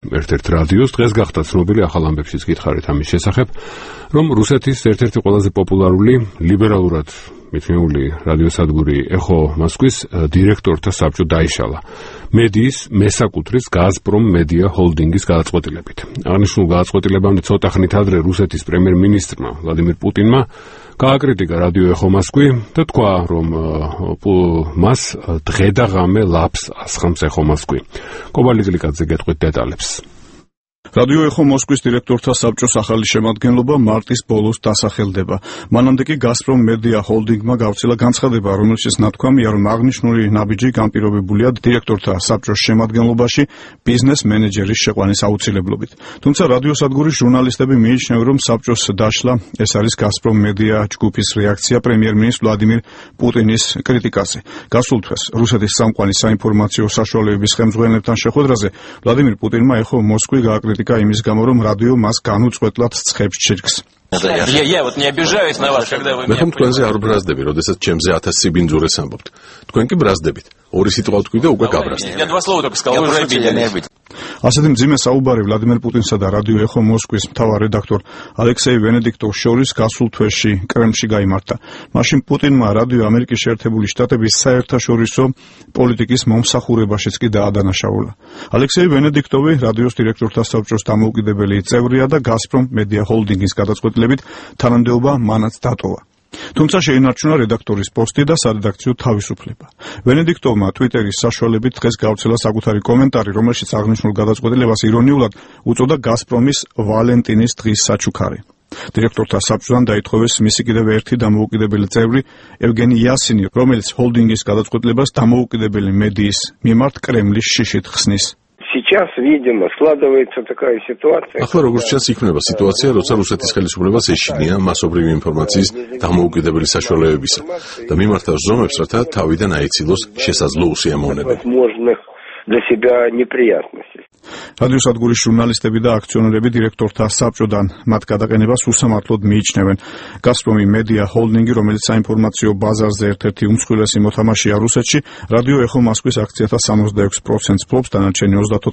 ერთ-ერთ რადიოს. დღეს გახდა ცნობილი ახალ ამბებშიც გითხარით ამის შესახებ, რომ რუსეთის ერთ-ერთი ყველაზე პოპულარული ლიბერალურად მიჩნეული რადიოსადგური ეხო მოსკვის დირექტორთა საბჭო დაიშალა მედიის მესაკუთრის გაზპრომ მედია ჰოლდინგის გადაწყვეტილებით. აღნიშნულ გადაწყვეტილებამდე ცოტა ხნით ადრე რუსეთის პრემიერ-მინისტრმა ვლადიმირ პუტინმა გააკრიტიკა რადიო ეხო მოსკვი და თქვა, რომ მას დღე და ღამე ლაფს ასხამს ეხო მოსკვი. კობალი გლიკაძე გეტყვით დეტალებს. რადიო ეხო მოსკვის დირექტორთა საბჭოს ახალი შემადგენლობა მარტის ბოლოს დასახელდება. მანამდე კი გაზპრომ მედია ჰოლდინგმა გავრცელა განცხადება, რომელშიც ნათქვამია, რომ აღნიშნული ნაბიჯი განპირობებულია დირექტორთა საბჭოს შემადგენლობაში ბიზნეს მენეჯერის შეყვანის აუცილებლობით. თუმცა რადიოსადგურის ჟურნალისტები მიიჩნევენ, რომ საბჭოს დაშლა ეს არის გაზპრომ მედია ჯგუფის რეაქცია პრემიერ-მინისტრ ვლადიმირ პუტინის კრიტიკაზე. გასულ თვეს რუსეთის სამყარო საინფორმაციო საშუალებების ხელმძღვანელებთან შეხვედრაზე ვლადიმირ პუტინმა ეხო მოსკვი გააკრიტიკა იმის გამო, რომ რადიო მას განუწყვეტლად ცხებს ჩირგს. მე ხომ თქვენზე არ ბრაზდები, როდესაც ჩემზე 1000 სიბინძურეს ამბობთ. თქვენ კი ბრაზდებით. ორი სიტყვა ვთქვი და უკვე გაბრაზდებით. ასეთი მძიმე საუბარი ვლადიმერ პუტინსა და რადიო ეხო მოსკვის მთავარ რედაქტორ ალექსეი ვენედიქტოვს შორის გასულ თვეში კრემლში გაიმართა. მაშინ პუტინმა რადიო ამერიკის შეერთებული შტატების საერთაშორისო პოლიტიკის მომსახურებაშიც კი დაადანაშაულა. ალექსეი ვენედიქტოვი რადიოს დირექტორთა საბჭოს დამოუკიდებელი წევრია და გაზპრომ მედია ჰოლდინგის გადაწყვეტილებით თანამდებობა მანაც დატოვა. თუმცა შეინარჩუნა რედაქტორის პოსტი და სარედაქციო თავისუფლება. ვენედიქტოვმა ტვიტერის საშუალებით დღეს გავრცელა საკუთარი კომენტარი, რომელშიც აღნიშნულ გადაწყვეტილებას ირონიულად უწოდა გაზპრომის ვალენტინის დღის საჩუქარი. დირექტორთა საბჭოდან დაითხოვეს მისი კიდევ ერთი დამოუკიდებელი წევრი ევგენი იასინი, რომელიც ჰოლდინგის გადაწყვეტილებას დამოუკიდებელი მედიის მიმართ კრემლის შიშით ხსნის. Сейчас, видимо, складывается такая ситуация. ახლა როგორც ჩანს იქნება სიტუაცია, როცა რუსეთის ხელისუფლებას ეშინია მასობრივი ინფორმაციის დამოუკიდებელი საშუალებებისა და მიმართა ზომებს, რათა თავიდან აიცილოს შესაძლო უსიამოვნებები. Для себя неприятности. რადიოსადგურის ჟურნალისტები და აქციონერები დირექტორთა საბჭოდან მათ გადაყენებას უსამართლოდ მიიჩნევენ. გაზპრომი მედია ჰოლდინგი, რომელიც საინფორმაციო ბაზარზე ერთ-ერთი უმსხვილესი მოთამაშეა რუსეთში, რადიო ეხო მოსკვის აქციათა 66%-ს ფლობს, დანარჩენი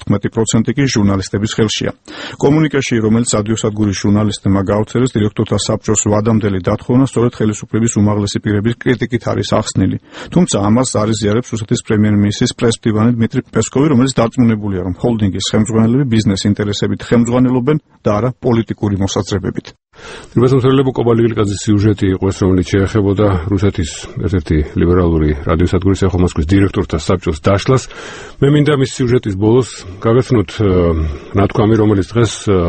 34% კი ჟურნალისტების ხელშია. კომუნიკეში, რომელიც რადიოსადგურის ჟურნალისტებმა გავრცელეს, დირექტორთა საბჭოს ვადამდელი დათხოვნა სწორედ ხელისუფლების უმაღლესი პირების კრიტიკით არის ახსნილი. თუმცა ამას არ იზიარებს რუსეთის პრემიერ-მინისტრის პრეს-მდივანი დმიტრი პესკოვი, რომელიც დარწმუნებულია, რომ ჰოლდინგის ხელმძღვანელები ბიზნეს ინტერესებით ხელმძღვანელობენ და არა პოლიტიკური მოსაზრებებით. Დებატმოწმებელო კობალი გლიკაძის სიუჟეტი იყო ეს, რომელიც შეეხებოდა რუსეთის ერთ-ერთი ლიბერალური რადიოსადგურის ეხო მოსკვის დირექტორთა საბჭოს დაშლას. მე მინდა მის სიუჟეტის ბოლოს გაგაცნოთ ნათქვამი, რომელიც დღეს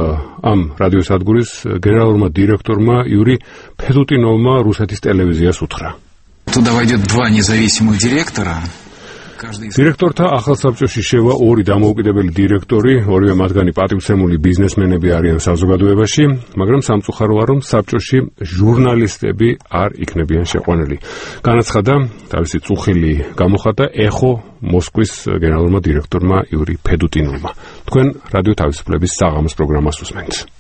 ამ რადიოსადგურის გენერალურმა დირექტორმა იური ფედუტინოვმა რუსეთის ტელევიზიას უთხრა. Туда войдет два независимых директора. დირექტორთა ახალ საბჭოში შევა ორი დამოუკიდებელი დირექტორი, ორივე მათგანი პატივცემული ბიზნესმენები არიან საზოგადოებაში, მაგრამ სამწუხაროა, რომ საბჭოში ჟურნალისტები არ იქნებიან შეყვანილი. განაცხადა თავისი წუხილი გამოხატა ეხო მოსკვის გენერალურმა დირექტორმა იური ფედუტინოვმა. თქვენ რადიო თავისუფლების საღამოს პროგრამას უსმენთ.